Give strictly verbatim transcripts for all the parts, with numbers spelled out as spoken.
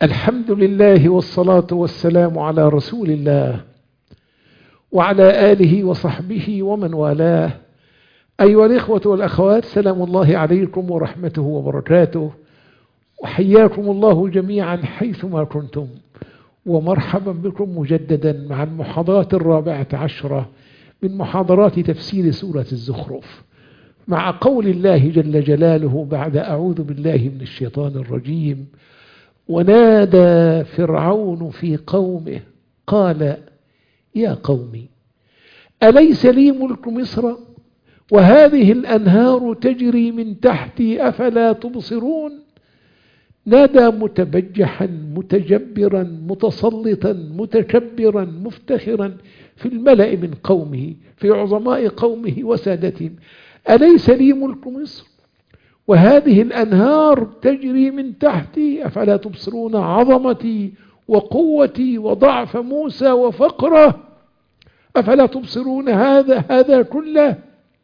الحمد لله والصلاة والسلام على رسول الله وعلى آله وصحبه ومن والاه. أيها الإخوة والأخوات، سلام الله عليكم ورحمته وبركاته، وحياكم الله جميعا حيثما كنتم، ومرحبا بكم مجددا مع المحاضرات الرابعة عشرة من محاضرات تفسير سورة الزخرف، مع قول الله جل جلاله بعد أعوذ بالله من الشيطان الرجيم: ونادى فرعون في قومه قال يا قوم أليس لي ملك مصر وهذه الأنهار تجري من تحتي أفلا تبصرون. نادى متبجحا متجبرا متسلطا متكبرا مفتخرا في الملأ من قومه، في عظماء قومه وسادتهم: أليس لي ملك مصر وهذه الأنهار تجري من تحتي أفلا تبصرون. عظمتي وقوتي وضعف موسى وفقره، أفلا تبصرون هذا هذا كله.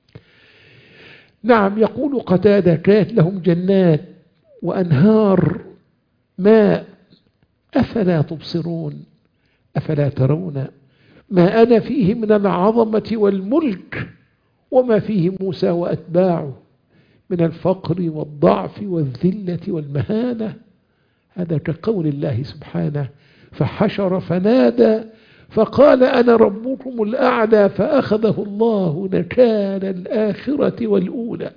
نعم، يقول قتادة: كانت لهم جنات وأنهار ماء أفلا تبصرون، أفلا ترون ما أنا فيه من العظمة والملك وما فيه موسى وأتباعه من الفقر والضعف والذلة والمهانة. هذا كقول الله سبحانه: فحشر فنادى فقال أنا ربكم الأعلى فأخذه الله نكال الآخرة والأولى.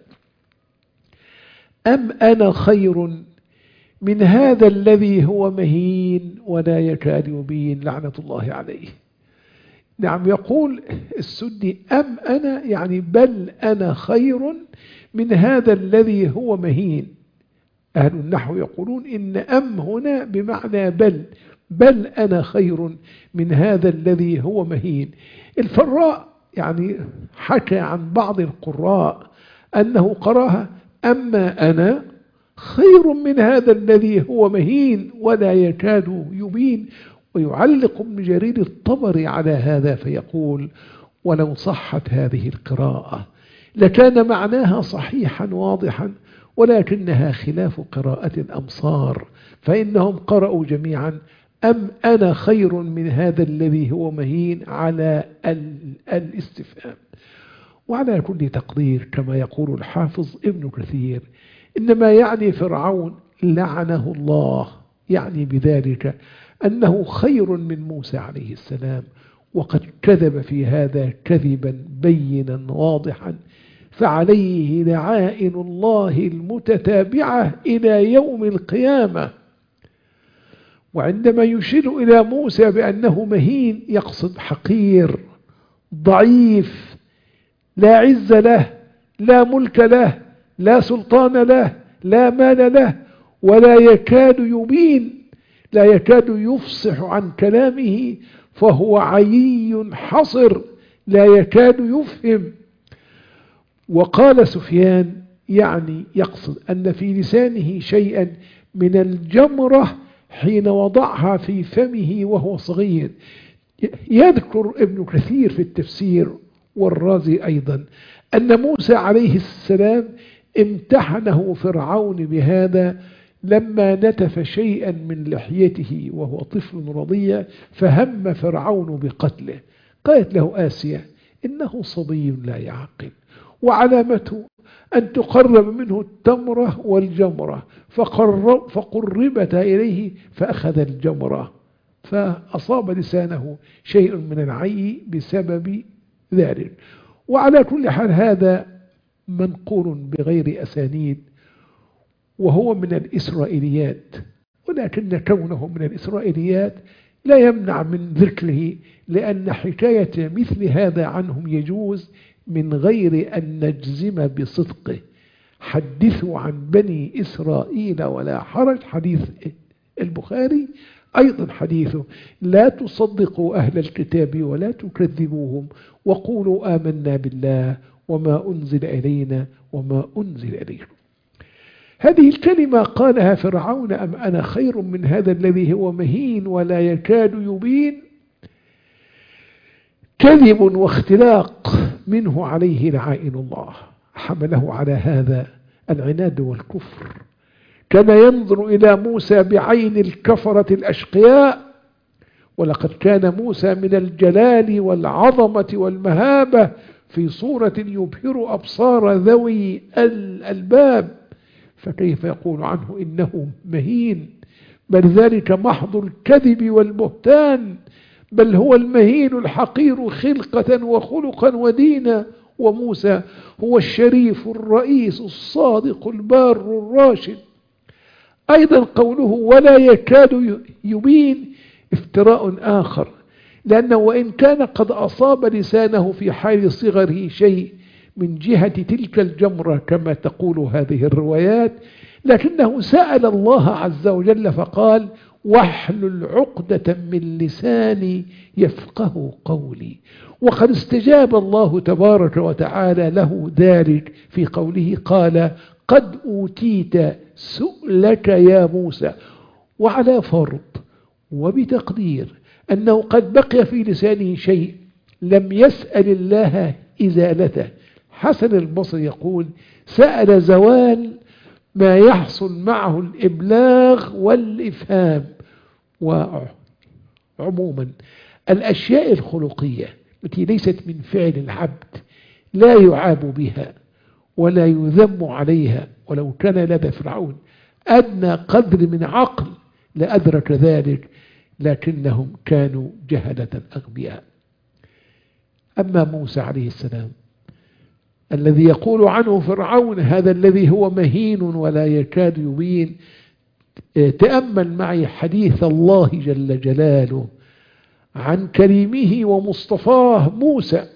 أم أنا خير من هذا الذي هو مهين ولا يكاد يبين، لعنة الله عليه. نعم، يقول السدي: أم أنا يعني بل أنا خير من هذا الذي هو مهين. أهل النحو يقولون إن أم هنا بمعنى بل، بل أنا خير من هذا الذي هو مهين. الفراء يعني حكى عن بعض القراء أنه قراها: أما أنا خير من هذا الذي هو مهين ولا يكاد يبين. ويعلق ابن جرير الطبري على هذا فيقول: ولو صحت هذه القراءة لكان معناها صحيحا واضحا، ولكنها خلاف قراءة الأمصار، فإنهم قرأوا جميعا أم أنا خير من هذا الذي هو مهين على الاستفهام. وعلى كل تقدير كما يقول الحافظ ابن كثير: إنما يعني فرعون لعنه الله، يعني بذلك أنه خير من موسى عليه السلام، وقد كذب في هذا كذبا بينا واضحا، فعليه لعائن الله المتتابعة إلى يوم القيامة. وعندما يشير إلى موسى بأنه مهين يقصد حقير ضعيف لا عز له، لا ملك له، لا سلطان له، لا مال له، ولا يكاد يبين، لا يكاد يفصح عن كلامه، فهو عيي حصر لا يكاد يفهم. وقال سفيان يعني يقصد أن في لسانه شيئا من الجمرة حين وضعها في فمه وهو صغير. يذكر ابن كثير في التفسير والرازي أيضا أن موسى عليه السلام امتحنه فرعون بهذا لما نتف شيئا من لحيته وهو طفل رضيع، فهم فرعون بقتله. قالت له آسيا: إنه صبي لا يعقل، وعلامته أن تقرب منه التمرة والجمرة، فقرب فقربت إليه فأخذ الجمرة، فأصاب لسانه شيء من العي بسبب ذلك. وعلى كل حال هذا منقول بغير أسانيد، وهو من الإسرائيليات، ولكن كونه من الإسرائيليات لا يمنع من ذكره، لأن حكاية مثل هذا عنهم يجوز من غير أن نجزم بصدقه. حدثوا عن بني إسرائيل ولا حرج، حديث البخاري أيضا حديثه: لا تصدقوا أهل الكتاب ولا تكذبوهم وقولوا آمنا بالله وما أنزل إلينا وما أنزل إليكم. هذه الكلمة قالها فرعون: أم أنا خير من هذا الذي هو مهين ولا يكاد يبين، كذب واختلاق منه عليه لعائن الله، حمله على هذا العناد والكفر. كان ينظر إلى موسى بعين الكفرة الأشقياء، ولقد كان موسى من الجلال والعظمة والمهابة في صورة يبهر أبصار ذوي الألباب، فكيف يقول عنه إنه مهين؟ بل ذلك محض الكذب والبهتان، بل هو المهين الحقير خلقة وخلقا ودينا. وموسى هو الشريف الرئيس الصادق البار الراشد. أيضا قوله ولا يكاد يبين افتراء آخر، لأنه وإن كان قد أصاب لسانه في حال صغره شيء من جهة تلك الجمرة كما تقول هذه الروايات، لكنه سأل الله عز وجل فقال واحلل عقدة من لساني يفقه قولي. وقد استجاب الله تبارك وتعالى له ذلك في قوله قال قد أوتيت سؤلك يا موسى. وعلى فرض وبتقدير أنه قد بقي في لسانه شيء لم يسأل الله إزالته، حسن البصري يقول سأل زوال ما يحصل معه الإبلاغ والإفهام. وعموما الأشياء الخلقية التي ليست من فعل العبد لا يعاب بها ولا يذم عليها، ولو كان لدى فرعون أدنى قدر من عقل لأدرك ذلك، لكنهم كانوا جهلة أغبياء. أما موسى عليه السلام الذي يقول عنه فرعون هذا الذي هو مهين ولا يكاد يبين، تأمل معي حديث الله جل جلاله عن كريمه ومصطفاه موسى: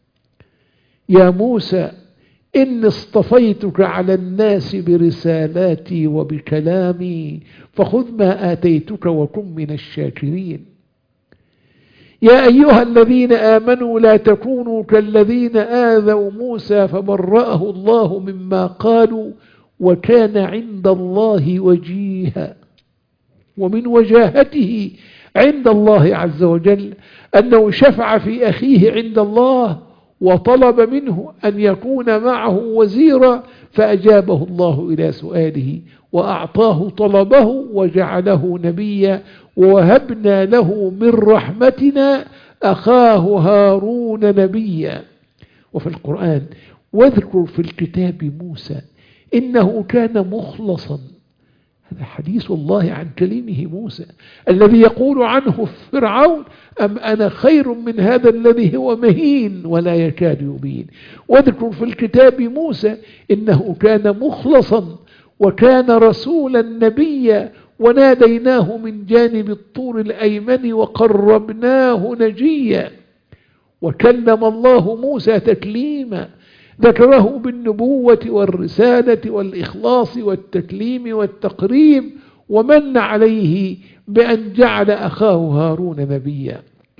يا موسى إني اصطفيتك على الناس برسالاتي وبكلامي فخذ ما آتيتك وكن من الشاكرين. يا أيها الذين آمنوا لا تكونوا كالذين آذوا موسى فبرأه الله مما قالوا وكان عند الله وجيها. ومن وجاهته عند الله عز وجل أنه شفع في أخيه عند الله وطلب منه أن يكون معه وزيرا، فأجابه الله إلى سؤاله وأعطاه طلبه وجعله نبيا، ووهبنا له من رحمتنا أخاه هارون نبيا. وفي القرآن واذكر في الكتاب موسى إنه كان مخلصا. هذا حديث الله عن كلمه موسى الذي يقول عنه فرعون أم أنا خير من هذا الذي هو مهين ولا يكاد يبين. واذكر في الكتاب موسى إنه كان مخلصا وكان رسولا نبيا وناديناه من جانب الطور الأيمن وقربناه نجيا. وكلم الله موسى تكليما، ذكره بالنبوة والرسالة والإخلاص والتكليم والتقريب، ومن عليه بأن جعل أخاه هارون نبيا.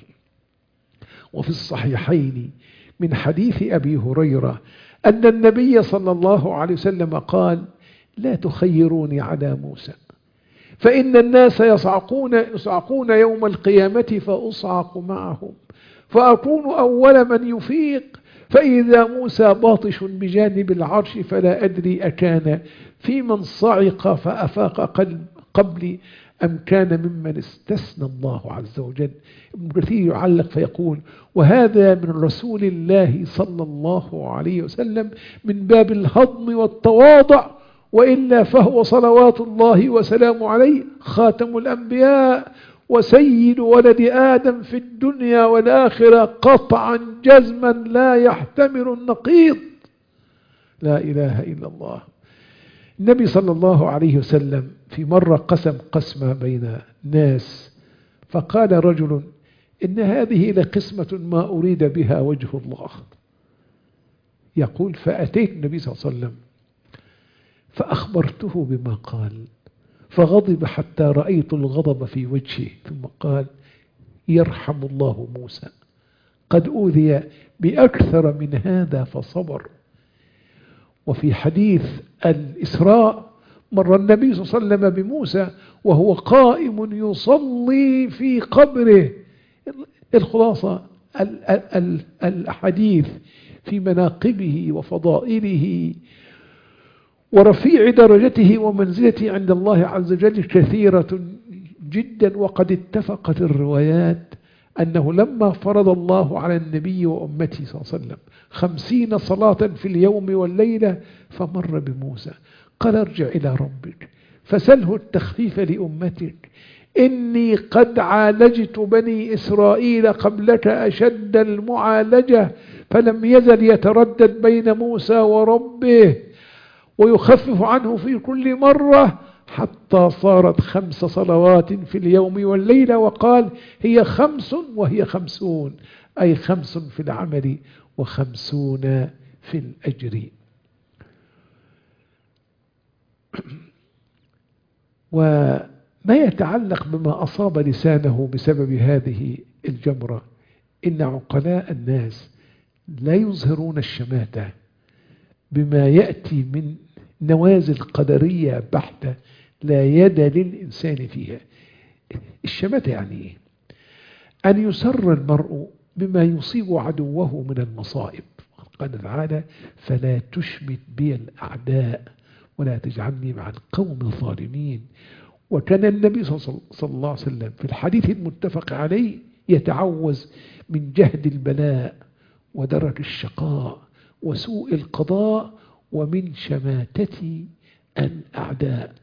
وفي الصحيحين من حديث أبي هريرة أن النبي صلى الله عليه وسلم قال لا تخيروني على موسى فإن الناس يصعقون, يصعقون يوم القيامة فأصعق معهم فأكون أول من يفيق، فإذا موسى باطش بجانب العرش فلا أدري أكان في من صعق فأفاق قلب قبلي أم كان ممن استثنى الله عز وجل. ابن كثير يعلق فيقول وهذا من رسول الله صلى الله عليه وسلم من باب الهضم والتواضع، وإلا فهو صلوات الله وسلامه عليه خاتم الأنبياء وسيد ولد آدم في الدنيا والآخرة قطعا جزما لا يحتمل النقيض. لا إله إلا الله. النبي صلى الله عليه وسلم في مرة قسم قسمة بين ناس فقال رجل إن هذه لقسمة ما أريد بها وجه الله. يقول فأتيت النبي صلى الله عليه وسلم فأخبرته بما قال فغضب حتى رأيت الغضب في وجهه، ثم قال يرحم الله موسى قد أوذي بأكثر من هذا فصبر. وفي حديث الإسراء مر النبي صلى الله عليه وسلم بموسى وهو قائم يصلي في قبره. الخلاصة الحديث في مناقبه وفضائله ورفيع درجته ومنزلته عند الله عز وجل كثيرة جدا. وقد اتفقت الروايات أنه لما فرض الله على النبي وأمته صلى الله عليه وسلم خمسين صلاة في اليوم والليلة فمر بموسى قال ارجع إلى ربك فسله التخفيف لأمتك إني قد عالجت بني إسرائيل قبلك أشد المعالجة، فلم يزل يتردد بين موسى وربه ويخفف عنه في كل مرة حتى صارت خمس صلوات في اليوم والليلة، وقال هي خمس وهي خمسون، أي خمس في العمل وخمسون في الأجر. وما يتعلق بما أصاب لسانه بسبب هذه الجمرة، إن عقلاء الناس لا يظهرون الشماتة بما يأتي من نوازل قدرية بحتة لا يد للإنسان فيها. الشماتة يعني إيه؟ أن يسر المرء بما يصيب عدوه من المصائب. قال تعالى فلا تشمت بي الأعداء ولا تجعلني مع القوم الظالمين. وكان النبي صلى الله عليه وسلم في الحديث المتفق عليه يتعوذ من جهد البلاء ودرك الشقاء وسوء القضاء ومن شماتة الأعداء.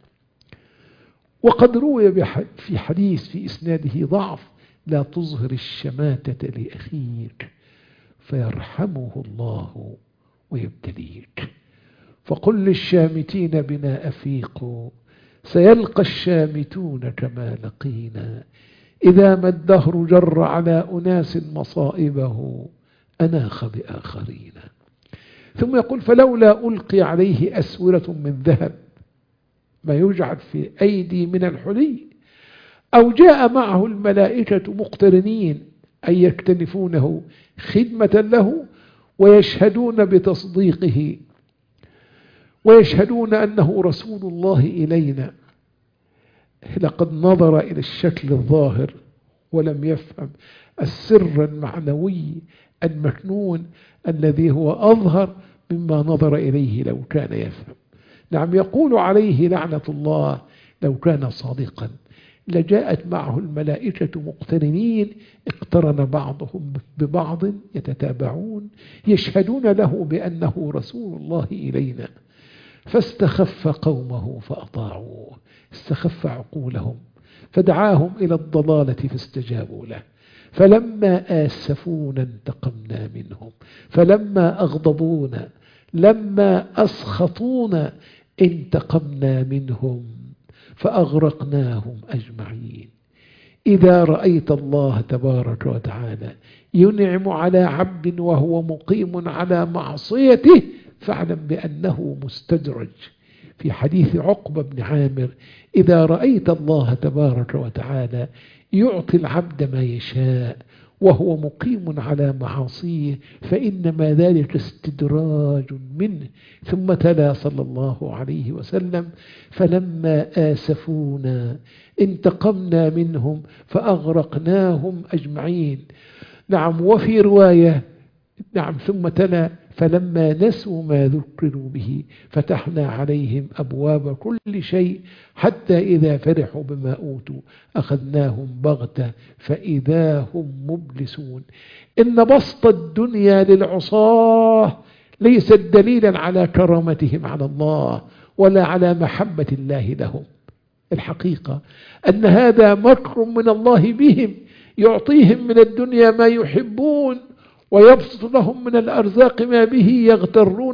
وقد روي في حديث في إسناده ضعف لا تظهر الشماتة لأخيك فيرحمه الله ويبتليك. فقل للشامتين بنا أفيقوا سيلقى الشامتون كما لقينا إذا ما الدهر جر على أناس مصائبه أناخ بآخرين. ثم يقول فلولا ألقي عليه أسورة من ذهب ما يجعل في أيدي من الحلي أو جاء معه الملائكة مقترنين أي يكتنفونه خدمة له ويشهدون بتصديقه ويشهدون أنه رسول الله إلينا، لقد نظر إلى الشكل الظاهر ولم يفهم السر المعنوي المكنون الذي هو أظهر مما نظر إليه لو كان يفهم. نعم يقول عليه لعنة الله لو كان صادقا لجاءت معه الملائكة مقترنين اقترن بعضهم ببعض يتتابعون يشهدون له بأنه رسول الله إلينا. فاستخف قومه فأطاعوه، استخف عقولهم فدعاهم إلى الضلالة فاستجابوا له. فلما آسفونا انتقمنا منهم فلما أغضبونا لما أسخطونا انتقمنا منهم فأغرقناهم أجمعين. إذا رأيت الله تبارك وتعالى ينعم على عبد وهو مقيم على معصيته فاعلم بأنه مستدرج. في حديث عقبة بن عامر إذا رأيت الله تبارك وتعالى يعطي العبد ما يشاء وهو مقيم على معاصيه فإنما ذلك استدراج منه. ثم تلا صلى الله عليه وسلم فلما آسفونا انتقمنا منهم فأغرقناهم أجمعين. نعم وفي رواية نعم ثم تلا فلما نسوا ما ذكروا به فتحنا عليهم أبواب كل شيء حتى إذا فرحوا بما أوتوا أخذناهم بغتة فإذا هم مبلسون. إن بسط الدنيا للعصاة ليس دليلا على كرامتهم على الله ولا على محبة الله لهم. الحقيقة أن هذا مكر من الله بهم يعطيهم من الدنيا ما يحبون ويبسط لهم من الأرزاق ما به يغترون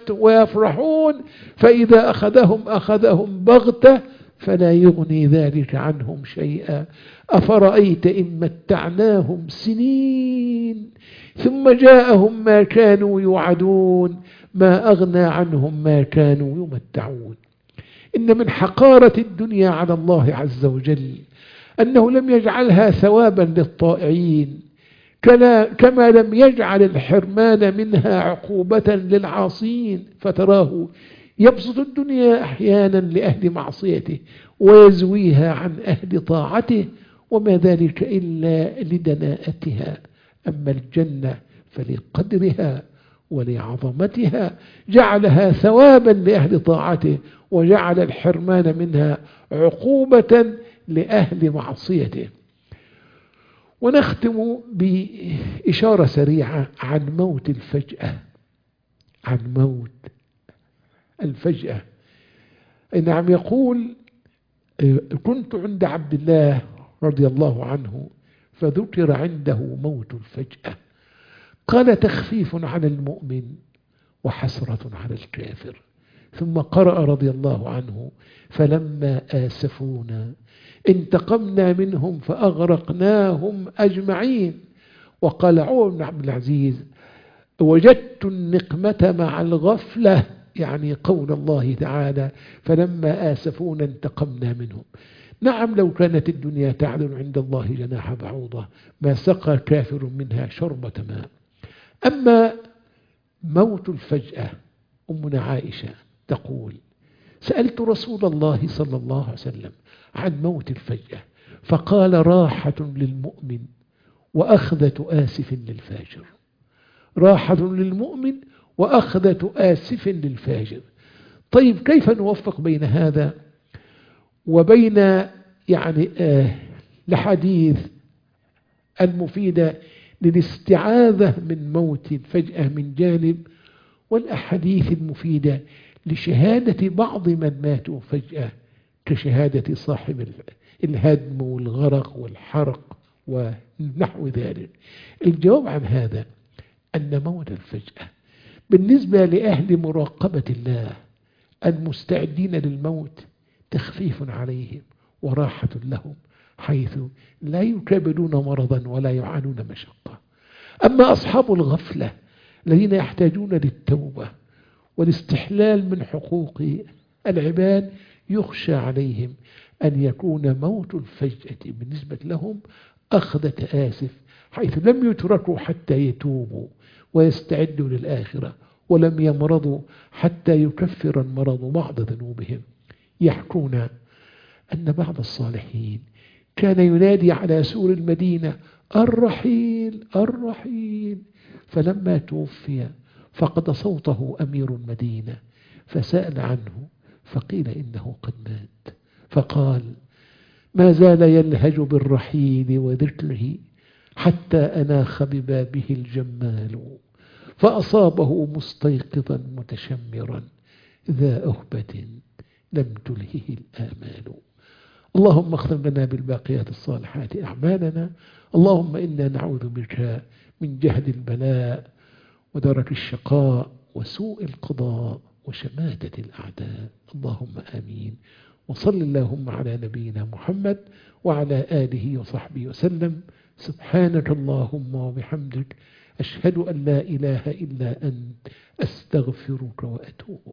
ويفرحون فإذا أخذهم أخذهم بغتة فلا يغني ذلك عنهم شيئا. أفرأيت إن متعناهم سنين ثم جاءهم ما كانوا يوعدون ما أغنى عنهم ما كانوا يمتعون. إن من حقارة الدنيا على الله عز وجل أنه لم يجعلها ثوابا للطائعين كما لم يجعل الحرمان منها عقوبة للعاصين، فتراه يبسط الدنيا أحيانا لأهل معصيته ويزويها عن أهل طاعته وما ذلك إلا لدناءتها. أما الجنة فلقدرها ولعظمتها جعلها ثوابا لأهل طاعته، وجعل الحرمان منها عقوبة لأهل معصيته. ونختم بإشارة سريعة عن موت الفجأة، عن موت الفجأة. نعم، يقول: كنت عند عبد الله رضي الله عنه فذكر عنده موت الفجأة، قال: تخفيف على المؤمن وحسرة على الكافر. ثم قرأ رضي الله عنه: فلما آسفونا انتقمنا منهم فأغرقناهم أجمعين. وقال عمر بن عبد العزيز: وجدت النقمة مع الغفلة، يعني قول الله تعالى: فلما آسفونا انتقمنا منهم. نعم، لو كانت الدنيا تعدل عند الله جناح بعوضة ما سقى كافر منها شربة ماء. أما موت الفجأة، أمنا عائشة تقول: سألت رسول الله صلى الله عليه وسلم عن موت الفجأة فقال: راحة للمؤمن وأخذة آسف للفاجر. راحة للمؤمن وأخذة آسف للفاجر. طيب، كيف نوفق بين هذا وبين يعني آه الحديث المفيدة للاستعاذة من موت الفجأة من جانب، والأحاديث المفيدة لشهادة بعض من ماتوا فجأة كشهادة صاحب الهدم والغرق والحرق ونحو ذلك؟ الجواب عن هذا أن موت الفجأة بالنسبة لأهل مراقبة الله المستعدين للموت تخفيف عليهم وراحة لهم، حيث لا يكابدون مرضا ولا يعانون مشقة. أما أصحاب الغفلة الذين يحتاجون للتوبة والاستحلال من حقوق العباد يخشى عليهم أن يكون موت الفجأة بالنسبة لهم أخذة آسف، حيث لم يتركوا حتى يتوبوا ويستعدوا للآخرة، ولم يمرضوا حتى يكفر المرض بعض ذنوبهم. يحكون أن بعض الصالحين كان ينادي على سور المدينة: الرحيل الرحيل، فلما توفي فقد صوته أمير المدينة فسأل عنه فقيل إنه قد مات، فقال: ما زال يلهج بالرحيل وذكره حتى أناخ ببابه الجمال، فأصابه مستيقظا متشمرا ذا أهبة لم تلهه الآمال. اللهم اختم لنا بالباقيات الصالحات أعمالنا. اللهم إنا نعوذ بك من جهد البلاء ودرك الشقاء وسوء القضاء وشماتة الأعداء. اللهم آمين. وصل اللهم على نبينا محمد وعلى آله وصحبه وسلم. سبحانك اللهم وبحمدك، أشهد أن لا إله إلا أنت، أستغفرك وأتوب